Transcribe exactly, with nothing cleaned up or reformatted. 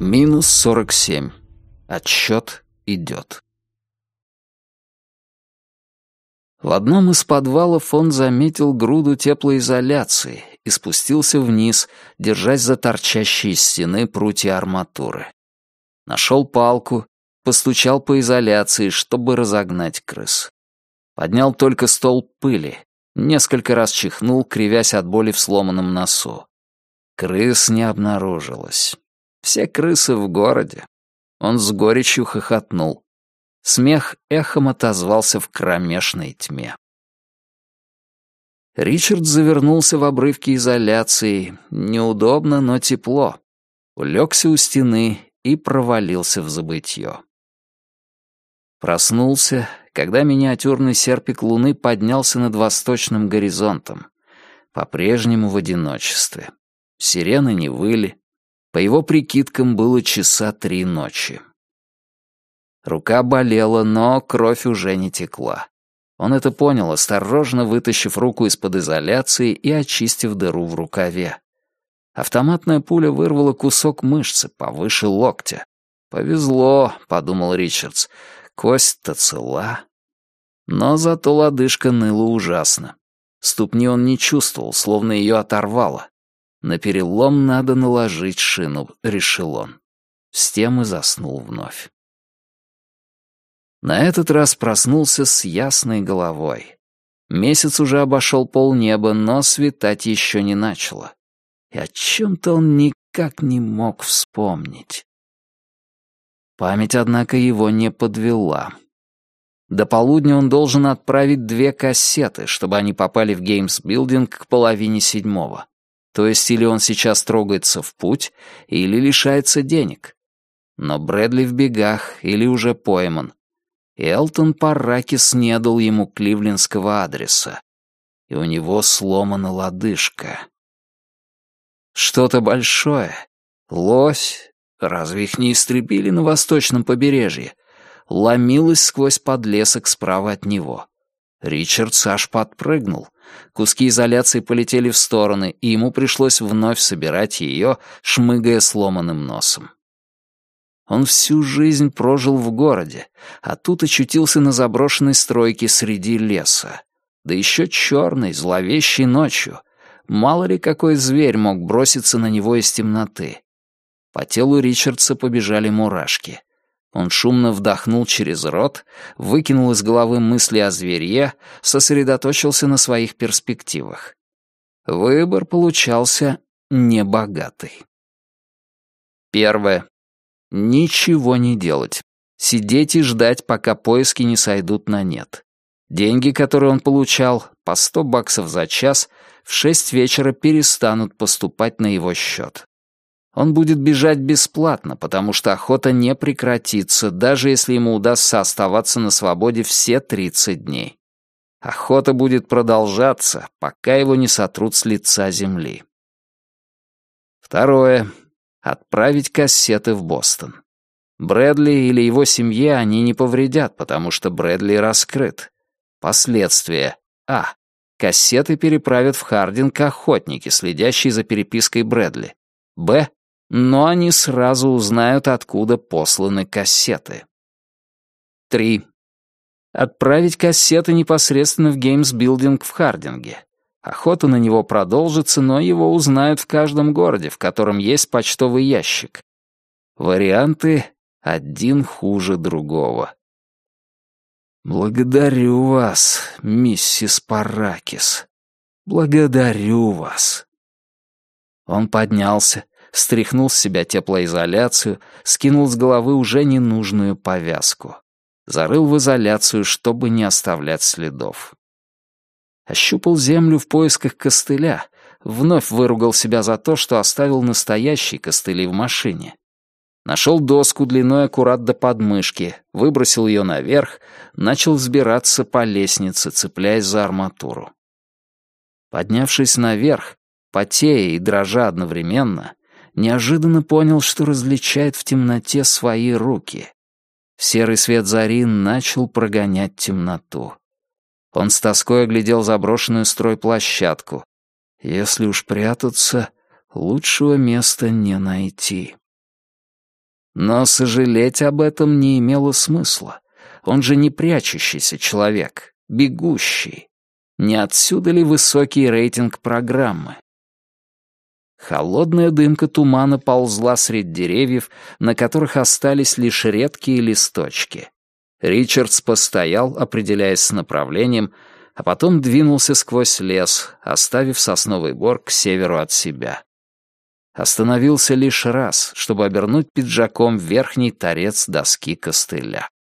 Минус сорок семь. Отсчет идет. В одном из подвалов он заметил груду теплоизоляции и спустился вниз, держась за торчащие из стены прутья арматуры. Нашел палку, постучал по изоляции, чтобы разогнать крыс. Поднял только столб пыли, несколько раз чихнул, кривясь от боли в сломанном носу. Крыс не обнаружилось. Все крысы в городе. Он с горечью хохотнул. Смех эхом отозвался в кромешной тьме. Ричард завернулся в обрывки изоляции. Неудобно, но тепло. Улегся у стены и провалился в забытье. Проснулся, когда миниатюрный серпик луны поднялся над восточным горизонтом. По-прежнему в одиночестве. Сирены не выли. По его прикидкам, было часа три ночи. Рука болела, но кровь уже не текла. Он это понял, осторожно вытащив руку из-под изоляции и очистив дыру в рукаве. Автоматная пуля вырвала кусок мышцы повыше локтя. «Повезло», — подумал Ричардс, — «кость-то цела». Но зато лодыжка ныла ужасно. Ступни он не чувствовал, словно ее оторвало. На перелом надо наложить шину, решил он. С тем и заснул вновь. На этот раз проснулся с ясной головой. Месяц уже обошел полнеба, но светать еще не начало. И о чем-то он никак не мог вспомнить. Память, однако, его не подвела. До полудня он должен отправить две кассеты, чтобы они попали в Геймс-билдинг к половине седьмого. То есть или он сейчас трогается в путь, или лишается денег. Но Брэдли в бегах или уже пойман. И Элтон Парракис не дал ему кливлендского адреса. И у него сломана лодыжка. Что-то большое. Лось. Разве их не истребили на восточном побережье? Ломилось сквозь подлесок справа от него. Ричард аж подпрыгнул. Куски изоляции полетели в стороны, и ему пришлось вновь собирать ее, шмыгая сломанным носом. Он всю жизнь прожил в городе, а тут очутился на заброшенной стройке среди леса. Да еще черной, зловещей ночью. Мало ли какой зверь мог броситься на него из темноты. По телу Ричардса побежали мурашки. Он шумно вдохнул через рот, выкинул из головы мысли о зверье, сосредоточился на своих перспективах. Выбор получался небогатый. Первое. Ничего не делать. Сидеть и ждать, пока поиски не сойдут на нет. Деньги, которые он получал, по сто баксов за час, в шесть вечера перестанут поступать на его счет. Он будет бежать бесплатно, потому что охота не прекратится, даже если ему удастся оставаться на свободе все тридцать дней. Охота будет продолжаться, пока его не сотрут с лица земли. Второе. Отправить кассеты в Бостон. Брэдли или его семье они не повредят, потому что Брэдли раскрыт. Последствия. А. Кассеты переправят в Хардинг охотники, следящие за перепиской Брэдли. Б. Но они сразу узнают, откуда посланы кассеты. Три. Отправить кассеты непосредственно в Геймс-билдинг в Хардинге. Охота на него продолжится, но его узнают в каждом городе, в котором есть почтовый ящик. Варианты один хуже другого. «Благодарю вас, миссис Парракис. Благодарю вас». Он поднялся, стряхнул с себя теплоизоляцию, скинул с головы уже ненужную повязку. Зарыл в изоляцию, чтобы не оставлять следов. Ощупал землю в поисках костыля, вновь выругал себя за то, что оставил настоящие костыли в машине. Нашел доску длиной аккурат до подмышки, выбросил ее наверх, начал взбираться по лестнице, цепляясь за арматуру. Поднявшись наверх, потея и дрожа одновременно, неожиданно понял, что различает в темноте свои руки. Серый свет зари начал прогонять темноту. Он с тоской оглядел заброшенную стройплощадку. Если уж прятаться, лучшего места не найти. Но сожалеть об этом не имело смысла. Он же не прячущийся человек, бегущий. Не отсюда ли высокий рейтинг программы? Холодная дымка тумана ползла среди деревьев, на которых остались лишь редкие листочки. Ричардс постоял, определяясь с направлением, а потом двинулся сквозь лес, оставив сосновый бор к северу от себя. Остановился лишь раз, чтобы обернуть пиджаком верхний торец доски костыля.